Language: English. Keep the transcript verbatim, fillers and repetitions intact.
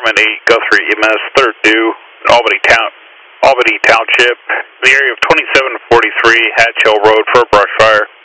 Department eight, Guthrie E M S, third due, Albany Town, Albany Township, the area of twenty-seven forty-three Hatch Hill Road for a brush fire.